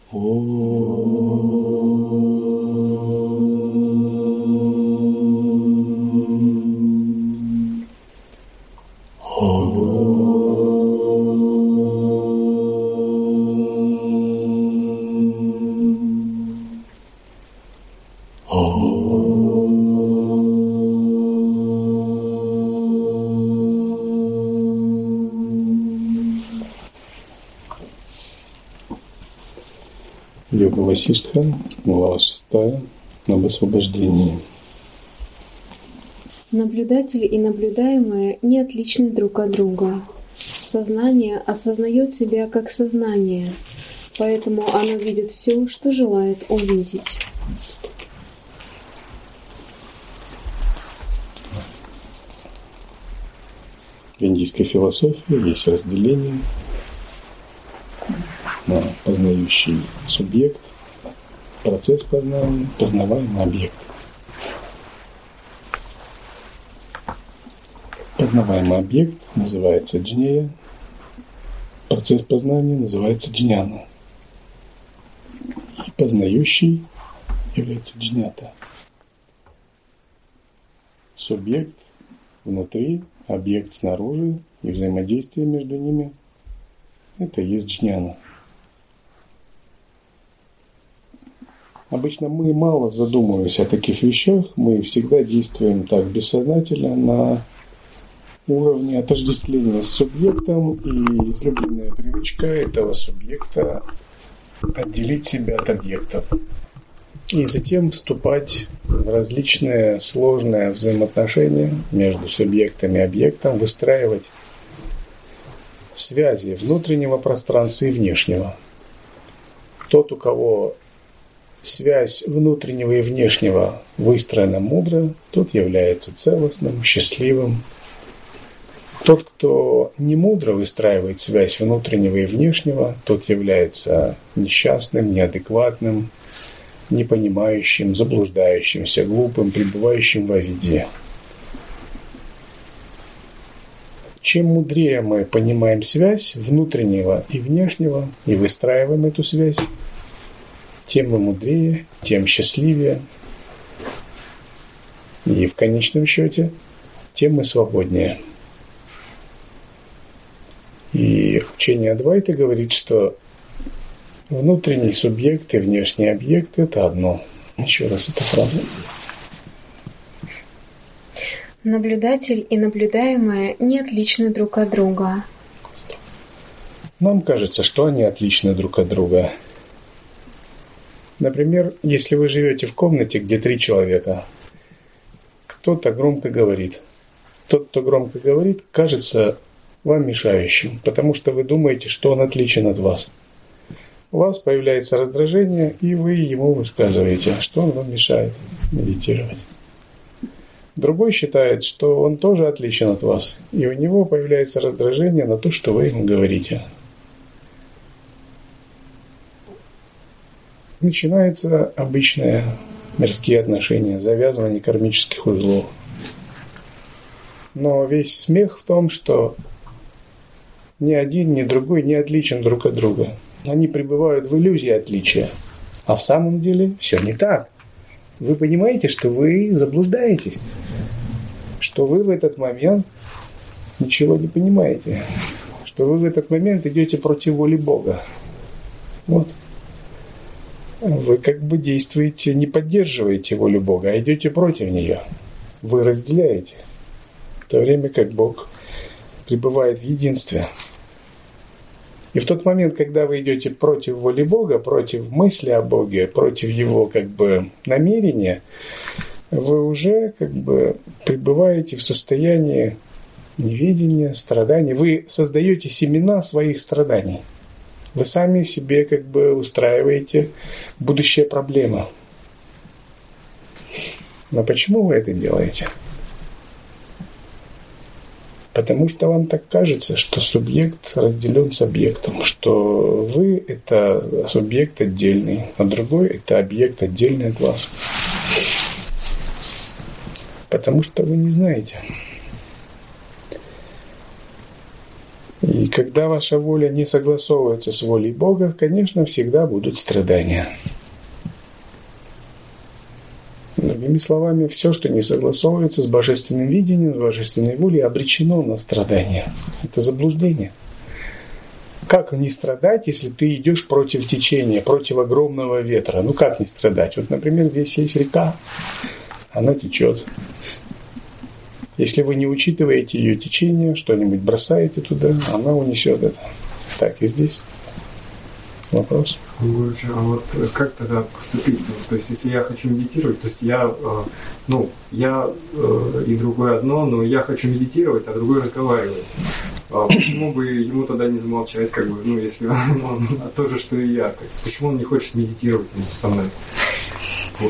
Йога Васиштха, глава 6, об освобождении. Наблюдатель и наблюдаемое не отличны друг от друга. Сознание осознает себя как сознание, поэтому оно видит все, что желает увидеть. В индийской философии есть разделение на познающий субъект, процесс познания, познаваемый объект. Познаваемый объект называется джнея, процесс познания называется джняна. И познающий является джнята. Субъект внутри, объект снаружи и взаимодействие между ними – это и есть джняна. Обычно мы мало задумываемся о таких вещах, мы всегда действуем так бессознательно на уровне отождествления с субъектом, и излюбленная привычка этого субъекта отделить себя от объектов. И затем вступать в различные сложные взаимоотношения между субъектом и объектом, выстраивать связи внутреннего пространства и внешнего. Тот, у кого связь внутреннего и внешнего выстроена мудро, тот является целостным, счастливым. Тот, кто не мудро выстраивает связь внутреннего и внешнего, тот является несчастным, неадекватным, непонимающим, заблуждающимся, глупым, пребывающим во виде. Чем мудрее мы понимаем связь внутреннего и внешнего и выстраиваем эту связь, тем мы мудрее, тем счастливее. И в конечном счете, тем мы свободнее. И учение Адвайты говорит, что внутренний субъект и внешний объект – это одно. Еще раз эту фразу. Наблюдатель и наблюдаемое не отличны друг от друга. Нам кажется, что они отличны друг от друга. Например, если вы живете в комнате, где 3 человека, кто-то громко говорит. Тот, кто громко говорит, кажется вам мешающим, потому что вы думаете, что он отличен от вас. У вас появляется раздражение, и вы ему высказываете, что он вам мешает медитировать. Другой считает, что он тоже отличен от вас, и у него появляется раздражение на то, что вы ему говорите. Начинаются обычные мирские отношения, завязывание кармических узлов. Но весь смех в том, что ни один, ни другой не отличен друг от друга. Они пребывают в иллюзии отличия. А в самом деле все не так. Вы понимаете, что вы заблуждаетесь. Что вы в этот момент ничего не понимаете. Что вы в этот момент идете против воли Бога. Вот. Вы как бы действуете, не поддерживаете волю Бога, а идете против нее. Вы разделяете. В то время как Бог пребывает в единстве. И в тот момент, когда вы идете против воли Бога, против мысли о Боге, против Его как бы намерения, вы уже как бы пребываете в состоянии неведения, страданий. Вы создаете семена своих страданий. Вы сами себе как бы устраиваете будущие проблемы. Но почему вы это делаете? Потому что вам так кажется, что субъект разделен с объектом, что вы – это субъект отдельный, а другой – это объект отдельный от вас. Потому что вы не знаете. И когда ваша воля не согласовывается с волей Бога, конечно, всегда будут страдания. Другими словами, все, что не согласовывается с божественным видением, с божественной волей, обречено на страдания. Это заблуждение. Как не страдать, если ты идешь против течения, против огромного ветра? Ну как не страдать? Вот, например, здесь есть река, она течет. Если вы не учитываете ее течение, что-нибудь бросаете туда, она унесет это. Так и здесь. Вопрос. А вот как тогда поступить? То есть, если я хочу медитировать, то есть я и другое одно, но я хочу медитировать, а другой разговаривает. Почему бы ему тогда не замолчать, если он то же, что и я? Почему он не хочет медитировать вместе со мной? Вот.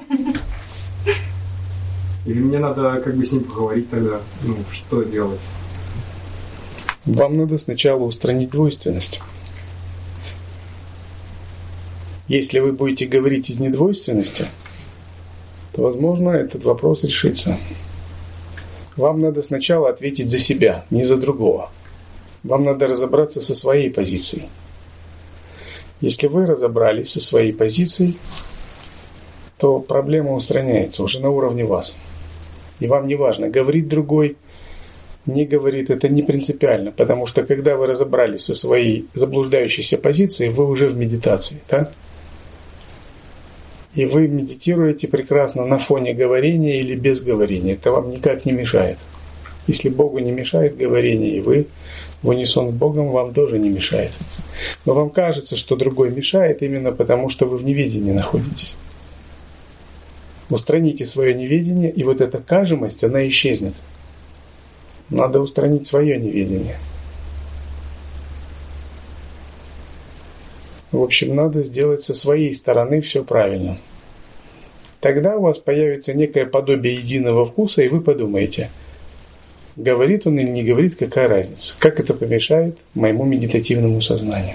Или мне надо с ним поговорить тогда? Что делать? Вам надо сначала устранить двойственность. Если вы будете говорить из недвойственности, то, возможно, этот вопрос решится. Вам надо сначала ответить за себя, не за другого. Вам надо разобраться со своей позицией. Если вы разобрались со своей позицией, то проблема устраняется уже на уровне вас. И вам не важно, говорит другой, не говорит, это не принципиально, потому что когда вы разобрались со своей заблуждающейся позицией, вы уже в медитации, да? И вы медитируете прекрасно на фоне говорения или без говорения. Это вам никак не мешает. Если Богу не мешает говорение, и вы в унисон с Богом, вам тоже не мешает. Но вам кажется, что другой мешает именно потому, что вы в неведении находитесь. Устраните свое неведение, и вот эта кажемость, она исчезнет. Надо устранить свое неведение. В общем, надо сделать со своей стороны все правильно. Тогда у вас появится некое подобие единого вкуса, и вы подумаете, говорит он или не говорит, какая разница? Как это помешает моему медитативному сознанию?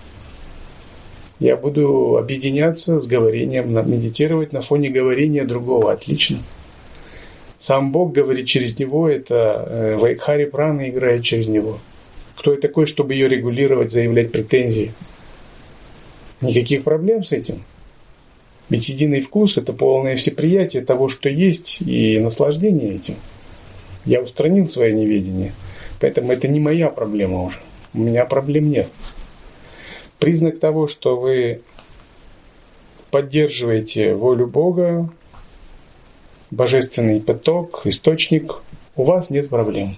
Я буду объединяться с говорением, медитировать на фоне говорения другого. Отлично. Сам Бог говорит через него, это Вайкхари Прана играет через него. Кто я такой, чтобы ее регулировать, заявлять претензии? Никаких проблем с этим. Ведь единый вкус – это полное всеприятие того, что есть, и наслаждение этим. Я устранил свое неведение, поэтому это не моя проблема уже. У меня проблем нет. Признак того, что вы поддерживаете волю Бога, божественный поток, источник, у вас нет проблем.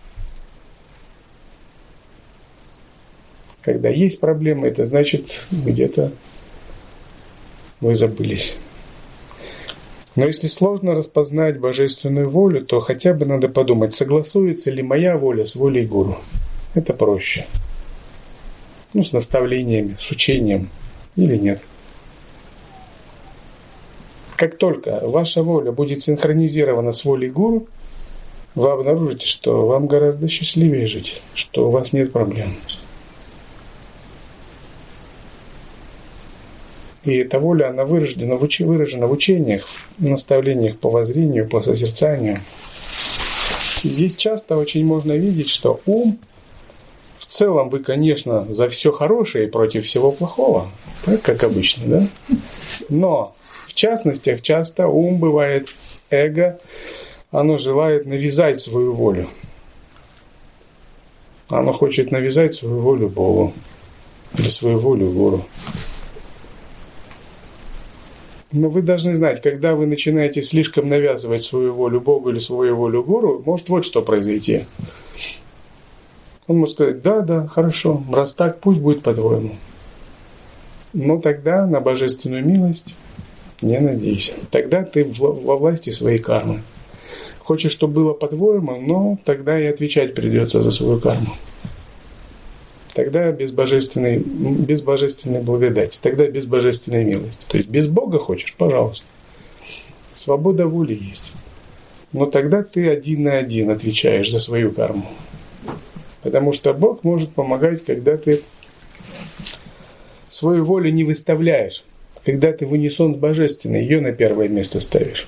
Когда есть проблемы, это значит, где-то вы забылись. Но если сложно распознать божественную волю, то хотя бы надо подумать, согласуется ли моя воля с волей гуру. Это проще. С наставлениями, с учением или нет. Как только ваша воля будет синхронизирована с волей гуру, вы обнаружите, что вам гораздо счастливее жить, что у вас нет проблем. И эта воля, она выражена в учениях, в наставлениях по воззрению, по созерцанию. И здесь часто очень можно видеть, что ум, в целом вы, конечно, за все хорошее и против всего плохого, так как обычно, да? Но в частностях часто ум бывает, эго, оно желает навязать свою волю. Оно хочет навязать свою волю Богу или свою волю гуру. Но вы должны знать, когда вы начинаете слишком навязывать свою волю Богу или свою волю гуру, может вот что произойти. Он может сказать, да, хорошо, раз так, пусть будет по-твоему. Но тогда на божественную милость не надейся. Тогда ты во власти своей кармы. Хочешь, чтобы было по-твоему, но тогда и отвечать придется за свою карму. Тогда без божественной благодати, тогда без божественной милости. То есть без Бога хочешь, пожалуйста. Свобода воли есть. Но тогда ты один на один отвечаешь за свою карму. Потому что Бог может помогать, когда ты свою волю не выставляешь, когда ты в унисон с божественной, ее на первое место ставишь.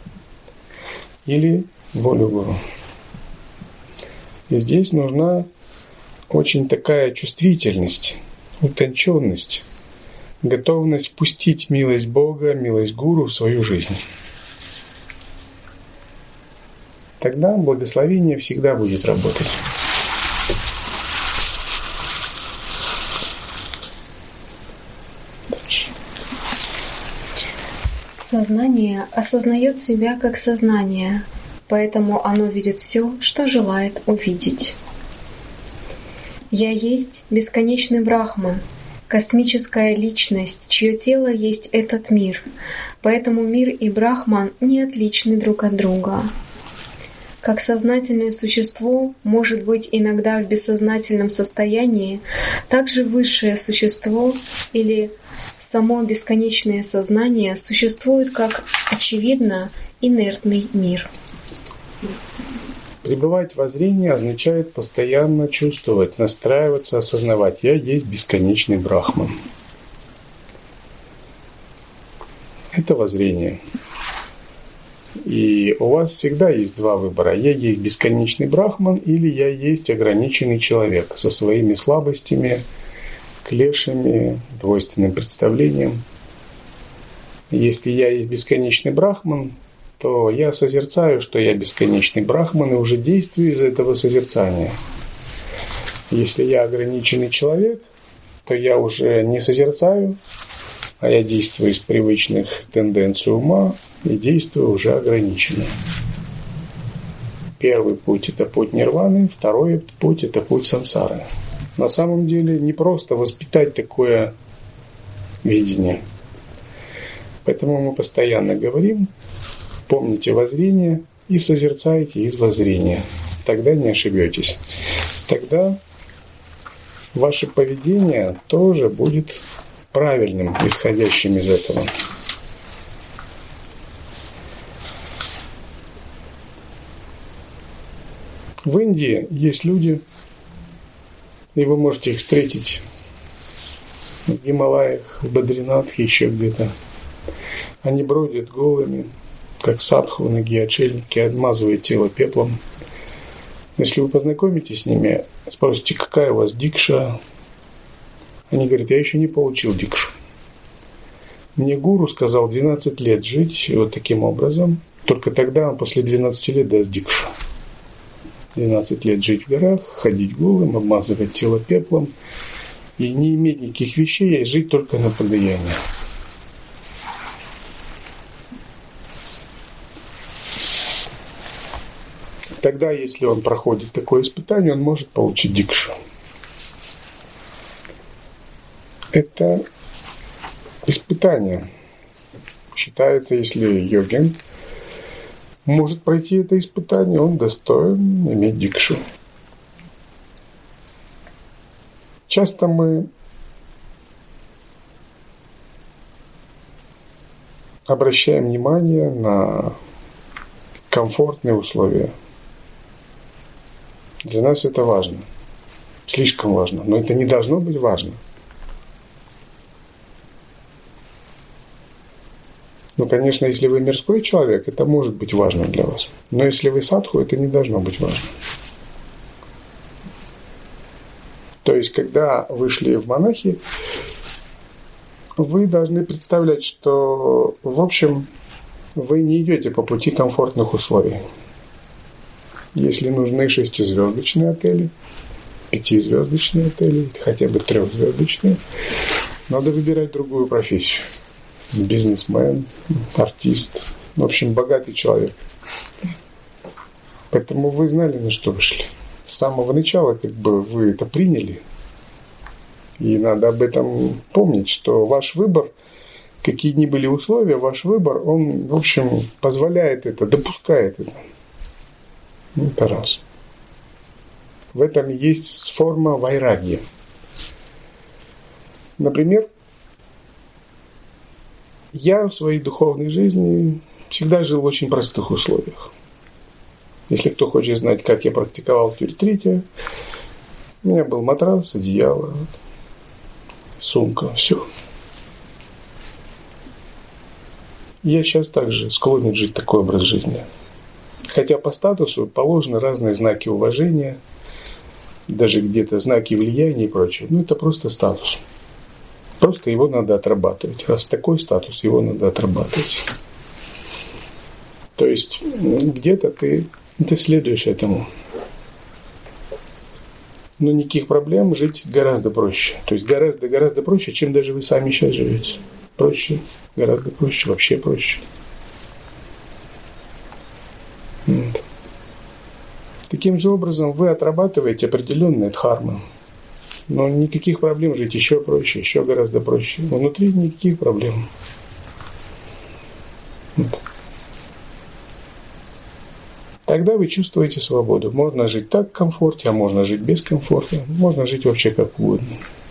Или волю гуру. И здесь нужна очень такая чувствительность, утонченность, готовность впустить милость Бога, милость Гуру в свою жизнь. Тогда благословение всегда будет работать. Сознание осознает себя как сознание, поэтому оно видит все, что желает увидеть. Я есть бесконечный Брахман, космическая личность, чье тело есть этот мир, поэтому мир и Брахман не отличны друг от друга. Как сознательное существо может быть иногда в бессознательном состоянии, так же высшее существо или само бесконечное сознание существует как, очевидно, инертный мир. Пребывать в озрении означает постоянно чувствовать, настраиваться, осознавать. Я есть бесконечный Брахман. Это воззрение. И у вас всегда есть два выбора. Я есть бесконечный Брахман или я есть ограниченный человек со своими слабостями, клешами, двойственным представлением. Если я есть бесконечный Брахман, то я созерцаю, что я бесконечный Брахман, и уже действую из этого созерцания. Если я ограниченный человек, то я уже не созерцаю, а я действую из привычных тенденций ума и действую уже ограниченно. Первый путь – это путь нирваны, второй путь – это путь сансары. На самом деле не просто воспитать такое видение. Поэтому мы постоянно говорим: помните воззрение и созерцайте из воззрения. Тогда не ошибетесь. Тогда ваше поведение тоже будет правильным, исходящим из этого. В Индии есть люди, и вы можете их встретить в Гималаях, в Бадринатхе, еще где-то. Они бродят голыми, как садхунаги, отшельники, обмазывают тело пеплом. Если вы познакомитесь с ними, спросите, какая у вас дикша, они говорят: я еще не получил дикшу. Мне гуру сказал 12 лет жить вот таким образом, только тогда он после 12 лет даст дикшу. 12 лет жить в горах, ходить голым, обмазывать тело пеплом и не иметь никаких вещей, а жить только на подаяние. Тогда, если он проходит такое испытание, он может получить дикшу. Это испытание. Считается, если йогин может пройти это испытание, он достоин иметь дикшу. Часто мы обращаем внимание на комфортные условия. Для нас это важно. Слишком важно. Но это не должно быть важно. Ну, конечно, если вы мирской человек, это может быть важно для вас. Но если вы садху, это не должно быть важно. То есть, когда вышли в монахи, вы должны представлять, что, в общем, вы не идете по пути комфортных условий. Если нужны 6-звездочные отели, 5-звездочные отели, хотя бы 3-звездочные, надо выбирать другую профессию. Бизнесмен, артист, в общем, богатый человек. Поэтому вы знали, на что вышли. С самого начала как бы вы это приняли. И надо об этом помнить, что ваш выбор, какие ни были условия, ваш выбор, он, в общем, позволяет это, допускает это. Это раз. В этом есть форма вайрагья. Например, я в своей духовной жизни всегда жил в очень простых условиях. Если кто хочет знать, как я практиковал в ретрите, у меня был матрас, одеяло, сумка, все. Я сейчас также склонен жить такой образ жизни. Хотя по статусу положены разные знаки уважения, даже где-то знаки влияния и прочее. Это просто статус. Просто его надо отрабатывать. Раз такой статус, его надо отрабатывать. То есть где-то ты следуешь этому. Но никаких проблем, жить гораздо проще. То есть гораздо проще, чем даже вы сами сейчас живете. Проще, гораздо проще, вообще проще. Вот. Таким же образом вы отрабатываете определенные дхармы. Но никаких проблем жить еще проще, еще гораздо проще. Внутри никаких проблем. Вот. Тогда вы чувствуете свободу. Можно жить так в комфорте, а можно жить без комфорта. Можно жить вообще как угодно.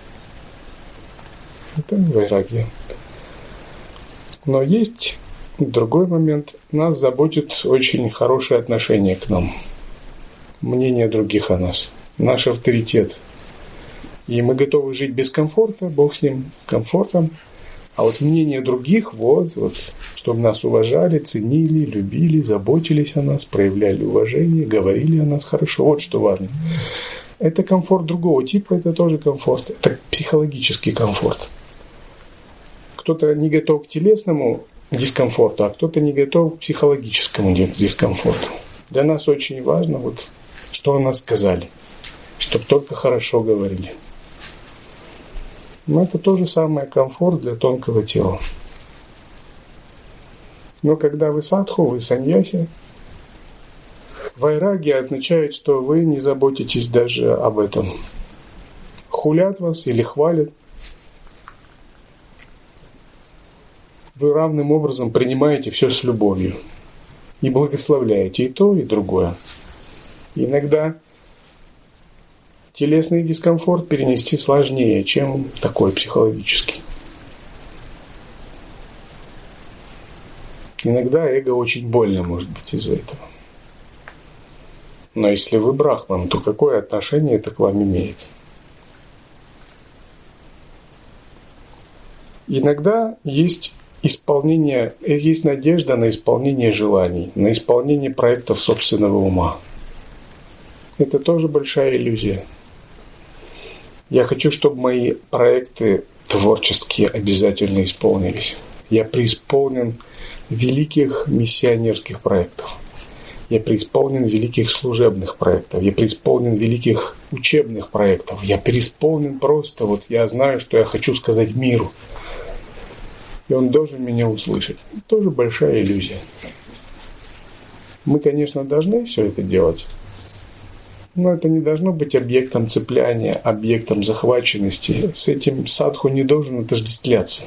Это вайрагья. Но есть другой момент. Нас заботит очень хорошее отношение к нам. Мнение других о нас. Наш авторитет. И мы готовы жить без комфорта, Бог с ним, комфортом. А вот мнение других, чтобы нас уважали, ценили, любили, заботились о нас, проявляли уважение, говорили о нас хорошо. Вот что важно. Это комфорт другого типа, это тоже комфорт. Это психологический комфорт. Кто-то не готов к телесному дискомфорту, а кто-то не готов к психологическому дискомфорту. Для нас очень важно, что о нас сказали, чтобы только хорошо говорили. Но это то же самое комфорт для тонкого тела. Но когда вы садху, вы саньяси, вайрагья означает, что вы не заботитесь даже об этом. Хулят вас или хвалят. Вы равным образом принимаете все с любовью. И благословляете и то, и другое. Иногда телесный дискомфорт перенести сложнее, чем такой психологический. Иногда эго очень больно может быть из-за этого. Но если вы брахман, то какое отношение это к вам имеет? Иногда есть надежда на исполнение желаний, на исполнение проектов собственного ума. Это тоже большая иллюзия. Я хочу, чтобы мои проекты творческие обязательно исполнились. Я преисполнен великих миссионерских проектов. Я преисполнен великих служебных проектов. Я преисполнен великих учебных проектов. Я преисполнен просто, я знаю, что я хочу сказать миру. И он должен меня услышать. Это тоже большая иллюзия. Мы, конечно, должны все это делать. Но это не должно быть объектом цепляния, объектом захваченности. С этим садху не должен отождествляться.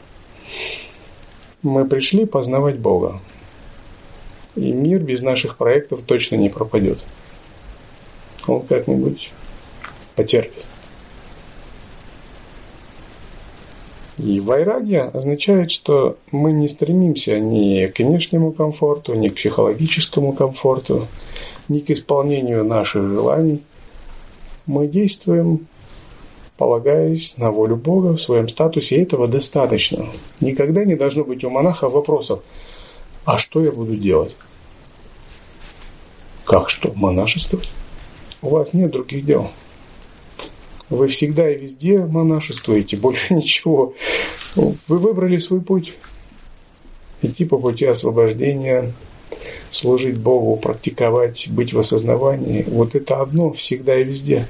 Мы пришли познавать Бога. И мир без наших проектов точно не пропадет. Он как-нибудь потерпит. И вайрагья означает, что мы не стремимся ни к внешнему комфорту, ни к психологическому комфорту, ни к исполнению наших желаний. Мы действуем, полагаясь на волю Бога в своем статусе, и этого достаточно. Никогда не должно быть у монаха вопросов: а что я буду делать? Как что? Монашествовать? У вас нет других дел. Вы всегда и везде монашествуете, больше ничего. Вы выбрали свой путь. Идти по пути освобождения, служить Богу, практиковать, быть в осознавании. Это одно всегда и везде.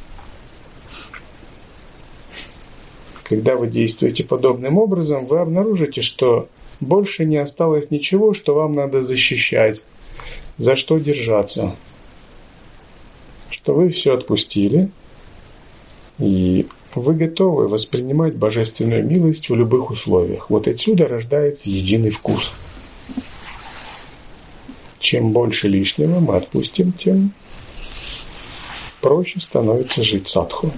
Когда вы действуете подобным образом, вы обнаружите, что больше не осталось ничего, что вам надо защищать, за что держаться. Что вы все отпустили, и вы готовы воспринимать божественную милость в любых условиях. Отсюда рождается единый вкус. Чем больше лишнего мы отпустим, тем проще становится жить садху.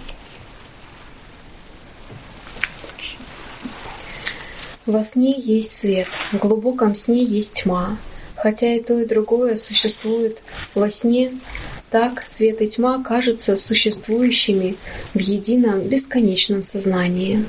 Во сне есть свет, в глубоком сне есть тьма. Хотя и то, и другое существует во сне, так свет и тьма кажутся существующими в едином бесконечном сознании.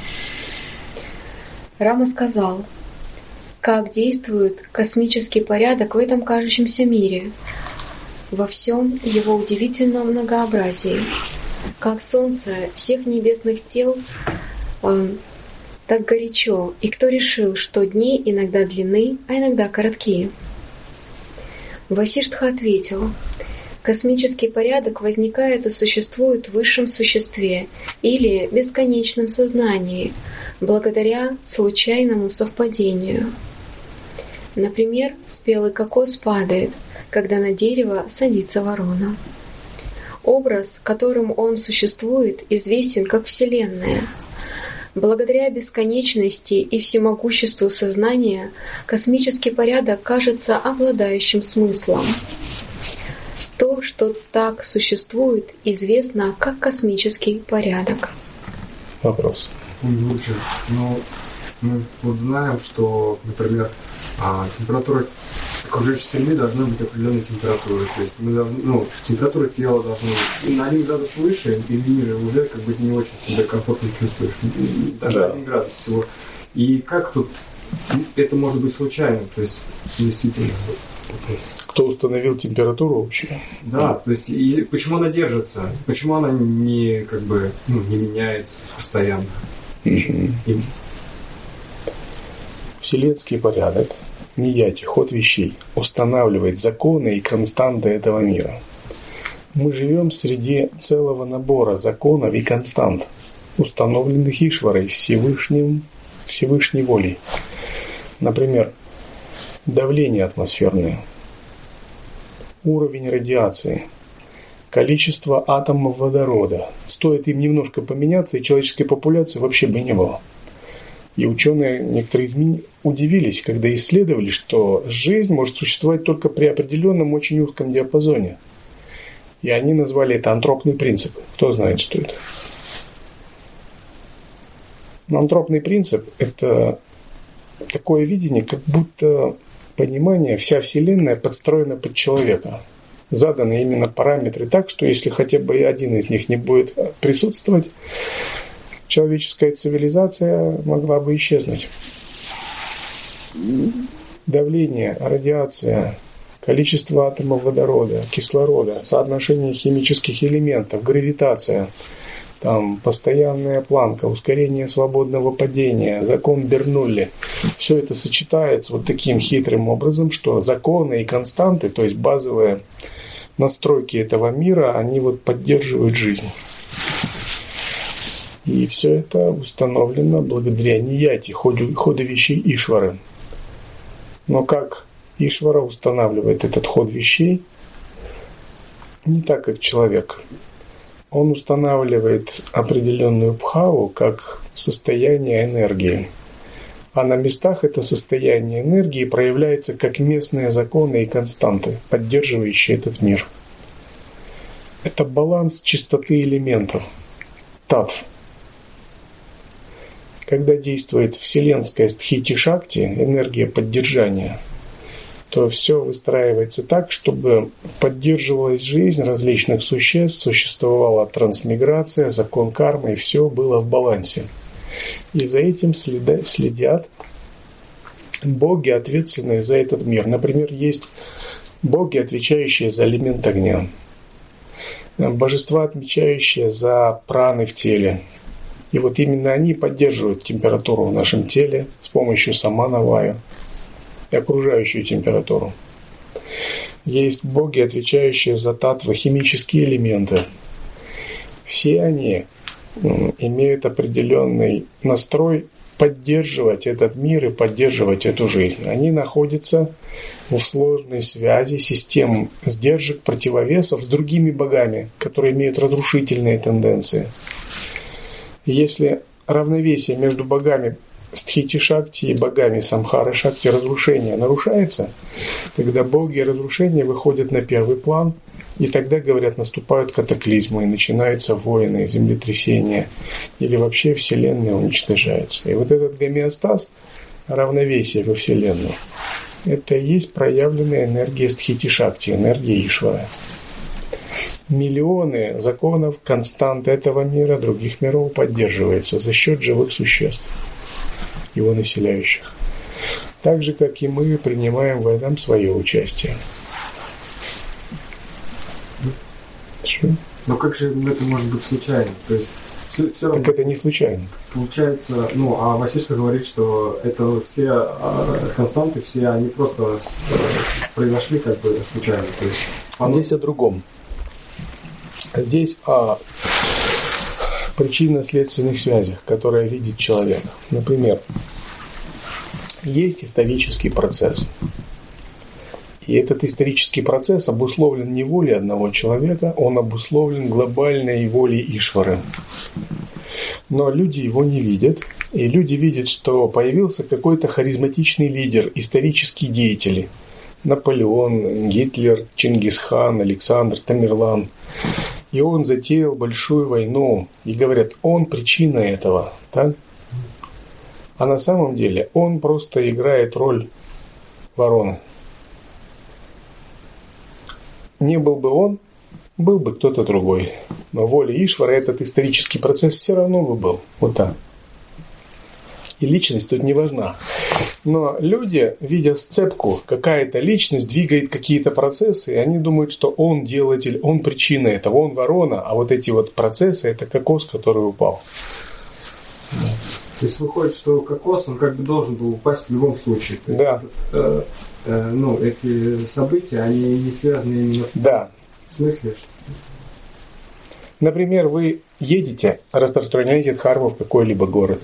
Рама сказал: как действует космический порядок в этом кажущемся мире. во всем его удивительном многообразии. Как солнце всех небесных тел, так горячо, и кто решил, что дни иногда длинны, а иногда короткие? Васиштха ответил: космический порядок возникает и существует в высшем существе или бесконечном сознании, благодаря случайному совпадению. Например, спелый кокос падает, когда на дерево садится ворона. Образ, которым он существует, известен как Вселенная. Благодаря бесконечности и всемогуществу сознания космический порядок кажется обладающим смыслом. То, что так существует, известно как космический порядок. Вопрос. Лучше. Ну, мы вот знаем, что, например, температура окружающей среды должна быть определенной температурой. То есть мы должны, температура тела должна быть на 1 градус выше или ниже, уже как бы не очень себя комфортно чувствуешь. Даже 1 градус всего. И как тут это может быть случайным? То есть действительно вопрос. Кто установил температуру общую? Да, то есть и почему она держится? Почему она не не меняется постоянно? Вселенский порядок, нияти, ход вещей, устанавливает законы и константы этого мира. Мы живем среди целого набора законов и констант, установленных Ишварой, Всевышней волей. Например, давление атмосферное, уровень радиации, количество атомов водорода. Стоит им немножко поменяться, и человеческой популяции вообще бы не было. И ученые некоторые удивились, когда исследовали, что жизнь может существовать только при определенном очень узком диапазоне. И они назвали это антропный принцип. Кто знает, что это? Но антропный принцип – это такое видение, как будто понимание, вся Вселенная подстроена под человека. Заданы именно параметры так, что если хотя бы один из них не будет присутствовать, человеческая цивилизация могла бы исчезнуть. Давление, радиация, количество атомов водорода, кислорода, соотношение химических элементов, гравитация, постоянная планка, ускорение свободного падения, закон Бернулли. Все это сочетается вот таким хитрым образом, что законы и константы, то есть базовые настройки этого мира, они поддерживают жизнь. И все это установлено благодаря нияти, ходу вещей Ишвары. Но как Ишвара устанавливает этот ход вещей? Не так, как человек. Он устанавливает определенную бхаву как состояние энергии. А на местах это состояние энергии проявляется как местные законы и константы, поддерживающие этот мир. Это баланс чистоты элементов. Татв. Когда действует вселенская стхити-шакти, энергия поддержания, то все выстраивается так, чтобы поддерживалась жизнь различных существ, существовала трансмиграция, закон кармы, и все было в балансе. И за этим следят боги, ответственные за этот мир. Например, есть боги, отвечающие за элемент огня, божества, отвечающие за праны в теле. И именно они поддерживают температуру в нашем теле с помощью самана-ваю и окружающую температуру. Есть боги, отвечающие за татвы, химические элементы. Все они имеют определенный настрой поддерживать этот мир и поддерживать эту жизнь. Они находятся в сложной связи систем сдержек, противовесов с другими богами, которые имеют разрушительные тенденции. Если равновесие между богами Стхити-шакти и богами Самхара-шакти разрушения нарушается, тогда боги разрушения выходят на первый план, и тогда, говорят, наступают катаклизмы, и начинаются войны, землетрясения, или вообще Вселенная уничтожается. И этот гомеостаз, равновесие во Вселенной, это и есть проявленная энергия Стхити-шакти, энергия Ишвара. Миллионы законов, констант этого мира, других миров поддерживается за счет живых существ, его населяющих. Так же, как и мы принимаем в этом свое участие. Хорошо. Но как же это может быть случайно? То есть все равно... Так это не случайно. Получается, а Васишка говорит, что это все константы, все они просто произошли как бы случайно. То есть, Здесь о другом. Здесь о причинно-следственных связях, которые видит человек. Например, есть исторический процесс. И этот исторический процесс обусловлен не волей одного человека, он обусловлен глобальной волей Ишвары. Но люди его не видят, и люди видят, что появился какой-то харизматичный лидер, исторический деятель. Наполеон, Гитлер, Чингисхан, Александр, Тамерлан. И он затеял большую войну. И говорят, он причина этого. Так? А на самом деле он просто играет роль вороны. Не был бы он, был бы кто-то другой. Но воля Ишвара, этот исторический процесс все равно бы был. Вот так. И личность тут не важна. Но люди, видя сцепку, какая-то личность двигает какие-то процессы, и они думают, что он делатель, он причина этого, он ворона, а вот эти вот процессы – это кокос, который упал. То есть выходит, что кокос, он как бы должен был упасть в любом случае. Да. Эти события, они не связаны именно в смысле, что... Например, вы едете, распространяете дхарму в какой-либо город.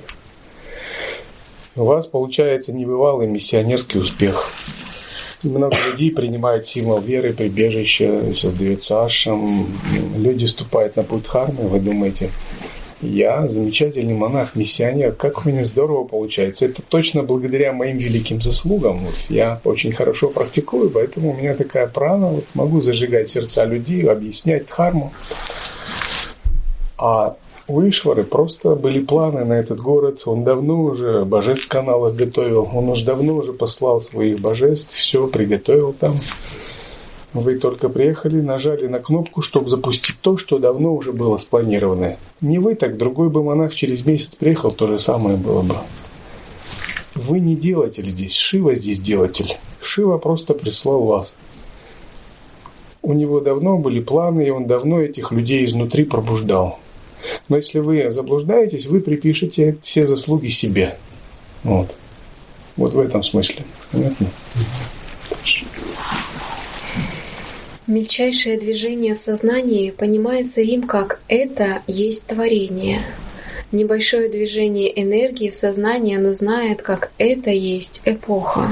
У вас получается небывалый миссионерский успех. Много людей принимают символ веры, прибежище, создается ашрам. Люди вступают на путь дхармы, вы думаете, я замечательный монах, миссионер, как у меня здорово получается. Это точно благодаря моим великим заслугам. Вот я очень хорошо практикую, поэтому у меня такая прана, вот могу зажигать сердца людей, объяснять дхарму. А у Ишвары просто были планы на этот город. Он давно уже божеств в каналах готовил. Он уж давно уже послал своих божеств, все приготовил там. Вы только приехали, нажали на кнопку, чтобы запустить то, что давно уже было спланировано. Не вы, так другой бы монах через месяц приехал, то же самое было бы. Вы не делатель здесь, Шива здесь делатель. Шива просто прислал вас. У него давно были планы, и он давно этих людей изнутри пробуждал. Но если вы заблуждаетесь, вы припишете все заслуги себе. Вот в этом смысле. Понятно? Мельчайшее движение в сознании понимается им как «это есть творение». Небольшое движение энергии в сознании оно знает как «это есть эпоха».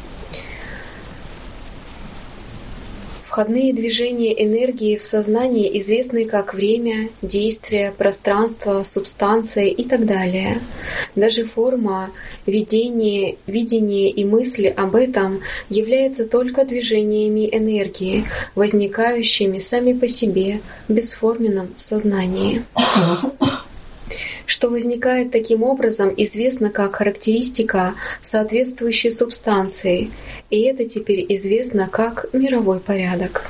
Входные движения энергии в сознании известны как время, действие, пространство, субстанция и так далее. Даже форма, видение и мысли об этом являются только движениями энергии, возникающими сами по себе в бесформенном сознании. Что возникает таким образом, известно как характеристика соответствующей субстанции, и это теперь известно как мировой порядок.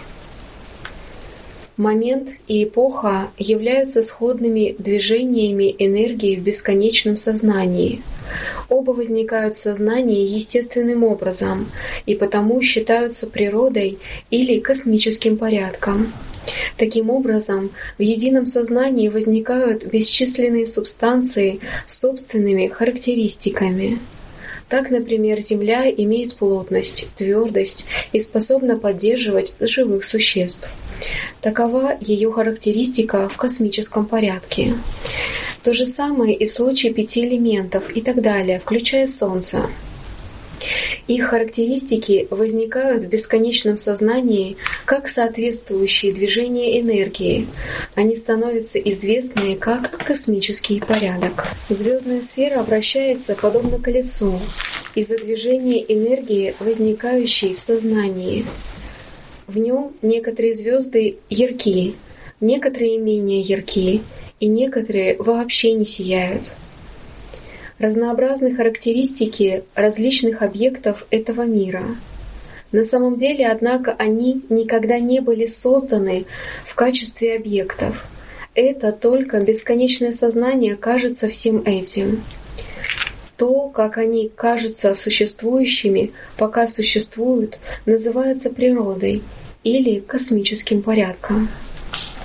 Момент и эпоха являются сходными движениями энергии в бесконечном сознании. Оба возникают в сознании естественным образом и потому считаются природой или космическим порядком. Таким образом, в едином сознании возникают бесчисленные субстанции с собственными характеристиками. Так, например, Земля имеет плотность, твердость и способна поддерживать живых существ. Такова ее характеристика в космическом порядке. То же самое и в случае 5 элементов и так далее, включая Солнце. Их характеристики возникают в бесконечном сознании как соответствующие движения энергии. Они становятся известны как космический порядок. Звездная сфера обращается подобно колесу из-за движения энергии, возникающей в сознании. В нем некоторые звезды ярки, некоторые менее ярки, и некоторые вообще не сияют. Разнообразны характеристики различных объектов этого мира. На самом деле, однако, они никогда не были созданы в качестве объектов. Это только бесконечное сознание кажется всем этим. То, как они кажутся существующими, пока существуют, называется природой или космическим порядком.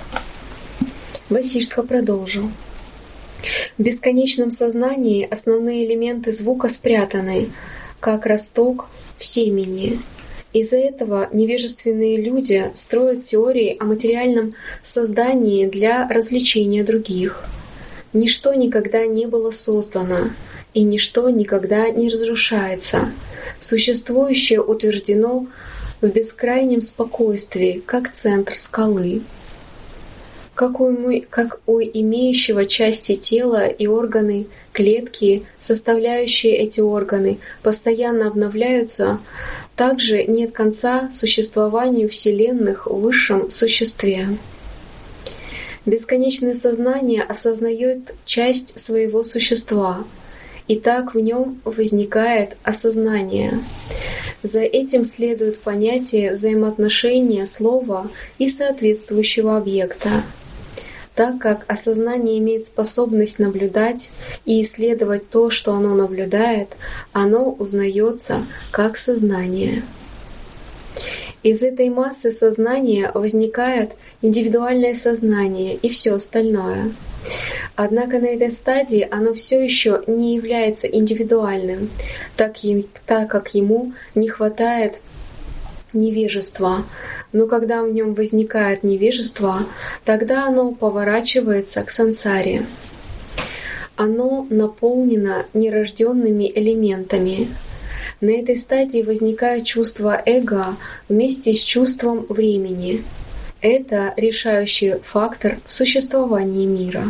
Васиштха продолжил. В бесконечном сознании основные элементы звука спрятаны, как росток в семени. Из-за этого невежественные люди строят теории о материальном создании для развлечения других. Ничто никогда не было создано, и ничто никогда не разрушается. Существующее утверждено в бескрайнем спокойствии, как центр скалы. Как у имеющего части тела и органы, клетки, составляющие эти органы, постоянно обновляются, также нет конца существованию вселенных в высшем существе. Бесконечное сознание осознает часть своего существа, и так в нем возникает осознание. За этим следует понятие взаимоотношения слова и соответствующего объекта. Так как осознание имеет способность наблюдать и исследовать то, что оно наблюдает, оно узнается как сознание. Из этой массы сознания возникает индивидуальное сознание и все остальное. Однако на этой стадии оно все еще не является индивидуальным, так как ему не хватает невежества. Но когда в нем возникает невежество, тогда оно поворачивается к сансаре. Оно наполнено нерожденными элементами. На этой стадии возникает чувство эго вместе с чувством времени. Это решающий фактор в существовании мира.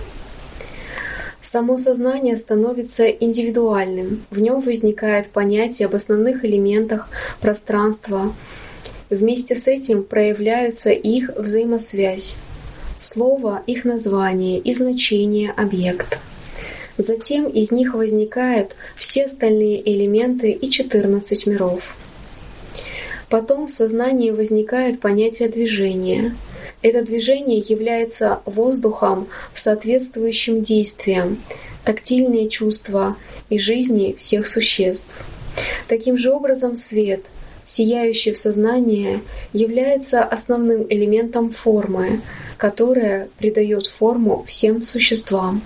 Само сознание становится индивидуальным. В нем возникает понятие об основных элементах пространства. Вместе с этим проявляются их взаимосвязь, слово, их название и значение объект. Затем из них возникают все остальные элементы и 14 миров. Потом в сознании возникает понятие движения. Это движение является воздухом соответствующим действиям, тактильные чувства и жизни всех существ. Таким же образом свет, сияющий в сознании, является основным элементом формы, которая придает форму всем существам.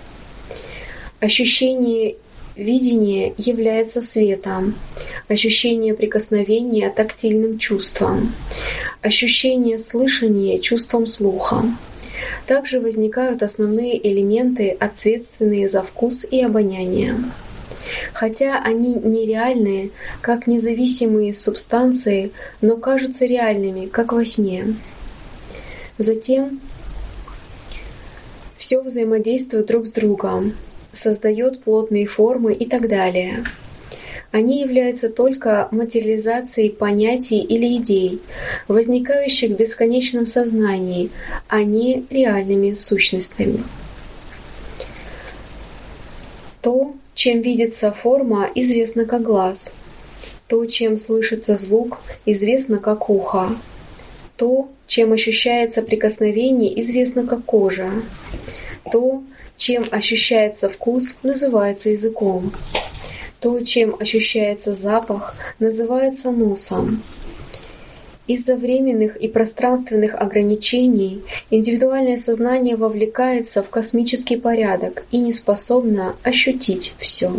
Ощущение видения является светом, ощущение прикосновения — тактильным чувством, ощущение слышания — чувством слуха. Также возникают основные элементы, ответственные за вкус и обоняние. Хотя они нереальные, как независимые субстанции, но кажутся реальными, как во сне. Затем все взаимодействует друг с другом, создает плотные формы и так далее. Они являются только материализацией понятий или идей, возникающих в бесконечном сознании, а не реальными сущностями. То, чем видится форма, известно как глаз. То, чем слышится звук, известно как ухо. То, чем ощущается прикосновение, известно как кожа. То, чем ощущается вкус, называется языком. То, чем ощущается запах, называется носом. Из-за временных и пространственных ограничений индивидуальное сознание вовлекается в космический порядок и не способно ощутить все.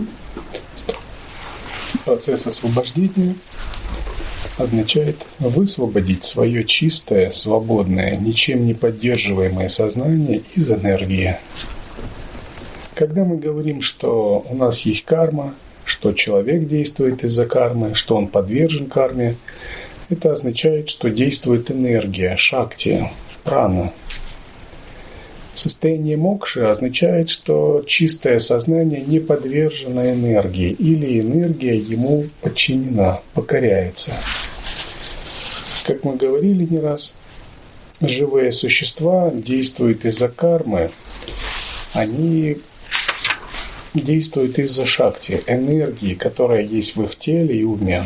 Процесс освобождения означает высвободить свое чистое, свободное, ничем не поддерживаемое сознание из энергии. Когда мы говорим, что у нас есть карма, что человек действует из-за кармы, что он подвержен карме, это означает, что действует энергия, шакти, прана. Состояние мокши означает, что чистое сознание не подвержено энергии, или энергия ему подчинена, покоряется. Как мы говорили не раз, живые существа действуют из-за кармы, они действуют из-за шакти, энергии, которая есть в их теле и уме.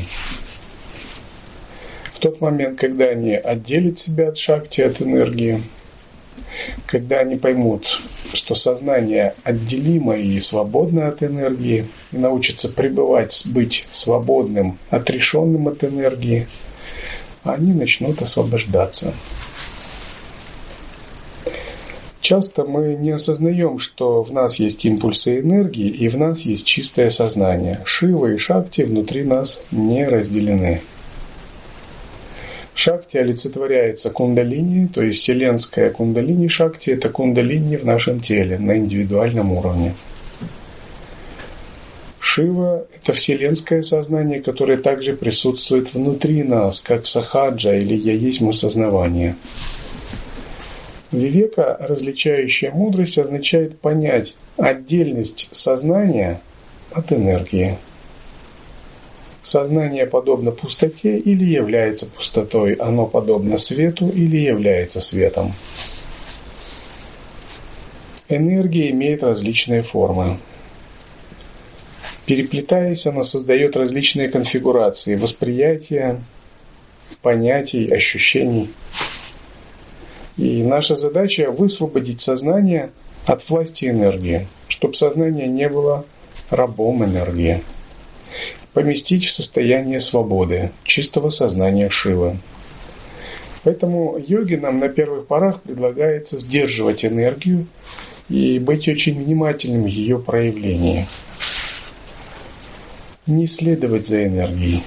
В тот момент, когда они отделят себя от шакти, от энергии, когда они поймут, что сознание отделимо и свободно от энергии, и научатся пребывать, быть свободным, отрешенным от энергии, они начнут освобождаться. Часто мы не осознаем, что в нас есть импульсы энергии и в нас есть чистое сознание. Шива и Шакти внутри нас не разделены. Шакти олицетворяется кундалини, то есть вселенская кундалини. Шакти – это кундалини в нашем теле на индивидуальном уровне. Шива – это вселенское сознание, которое также присутствует внутри нас, как сахаджа или я есть осознавание. Вивека, различающая мудрость, означает понять отдельность сознания от энергии. Сознание подобно пустоте или является пустотой, оно подобно свету или является светом. Энергия имеет различные формы. Переплетаясь, она создает различные конфигурации восприятия, понятий, ощущений. И наша задача – высвободить сознание от власти энергии, чтобы сознание не было рабом энергии. Поместить в состояние свободы, чистого сознания Шивы. Поэтому йоге нам на первых порах предлагается сдерживать энергию и быть очень внимательным в ее проявлении. Не следовать за энергией.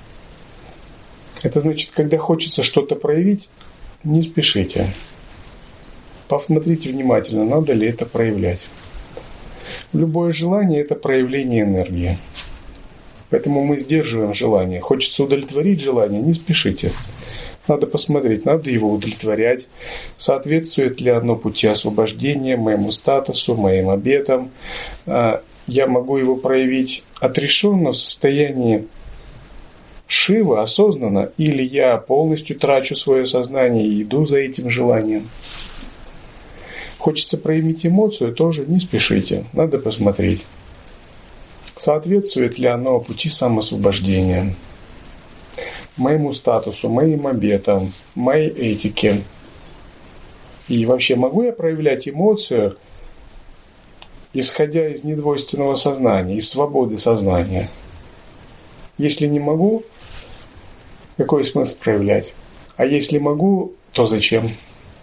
Это значит, когда хочется что-то проявить, не спешите. Посмотрите внимательно, надо ли это проявлять. Любое желание – это проявление энергии. Поэтому мы сдерживаем желание. Хочется удовлетворить желание, не спешите. Надо посмотреть, надо его удовлетворять. Соответствует ли оно пути освобождения, моему статусу, моим обетам. Я могу его проявить отрешенно в состоянии Шивы, осознанно, или я полностью трачу свое сознание и иду за этим желанием. Хочется проявить эмоцию, тоже не спешите, надо посмотреть. Соответствует ли оно пути самоосвобождения, моему статусу, моим обетам, моей этике. И вообще, могу я проявлять эмоцию, исходя из недвойственного сознания, из свободы сознания? Если не могу, какой смысл проявлять? А если могу, то зачем?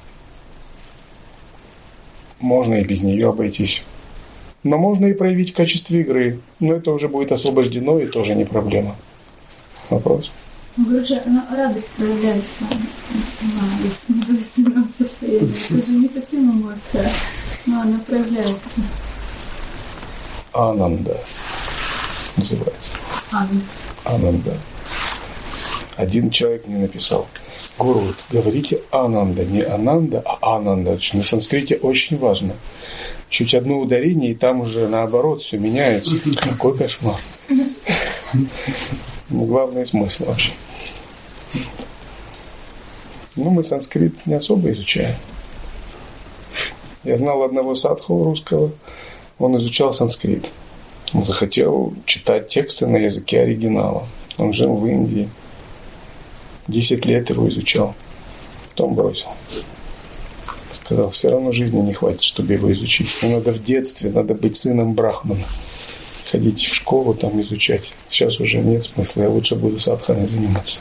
Можно и без нее обойтись. Но можно и проявить в качестве игры. Но это уже будет освобождено, и тоже не проблема. Вопрос? Глубже, радость проявляется сама в недвойственном состоянии. Это же не совсем эмоция, но она проявляется. Ананда называется. Ананда. Один человек мне написал: Гуру, вот говорите Ананда, не Ананда, а Ананда. На санскрите очень важно. Чуть одно ударение, и там уже наоборот все меняется. Какой кошмар. Главный смысл вообще. Мы санскрит не особо изучаем. Я знал одного садху русского, он изучал санскрит. Он захотел читать тексты на языке оригинала. Он жил в Индии. 10 лет его изучал. Потом бросил. Сказал, все равно жизни не хватит, чтобы его изучить. Но надо в детстве, надо быть сыном брахмана. Ходить в школу, там изучать. Сейчас уже нет смысла, я лучше буду садханой заниматься.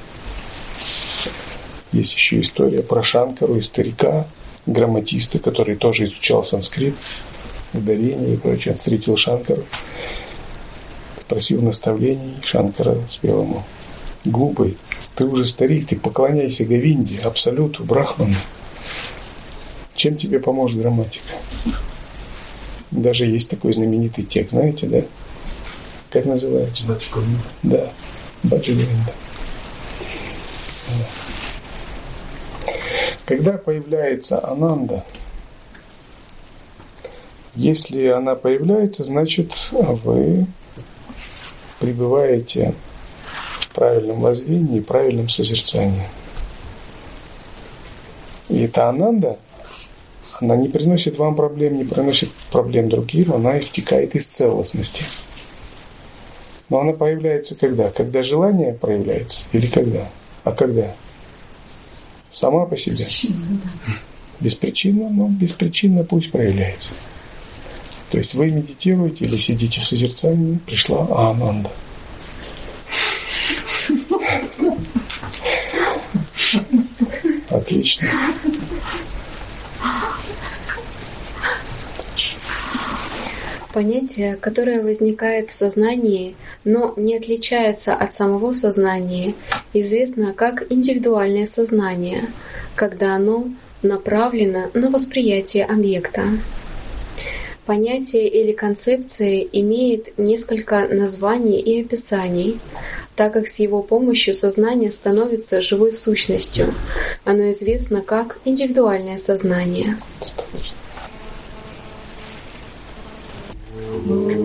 Есть еще история про Шанкару и старика, грамматиста, который тоже изучал санскрит, ударение и прочее. Он встретил Шанкару, спросил наставлений. Шанкара спел ему: глупый, ты уже старик, ты поклоняйся Говинде, Абсолюту, Брахману. Чем тебе поможет грамматика? Даже есть такой знаменитый текст, знаете, да? Как называется? Баджгавинда. Да, Баджгавинда. Когда появляется Ананда, если она появляется, значит, вы пребываете в правильном воззрении, правильном созерцании. И эта Ананда, она не приносит вам проблем, не приносит проблем другим, она втекает из целостности. Но она появляется когда? Когда желание проявляется? Или когда? А когда? Сама по себе. Беспричинно, но беспричинно пусть проявляется. То есть вы медитируете или сидите в созерцании, пришла Ананда. Отлично. Понятие, которое возникает в сознании, но не отличается от самого сознания, известно как индивидуальное сознание, когда оно направлено на восприятие объекта. Понятие или концепция имеет несколько названий и описаний, так как с его помощью сознание становится живой сущностью. Оно известно как индивидуальное сознание.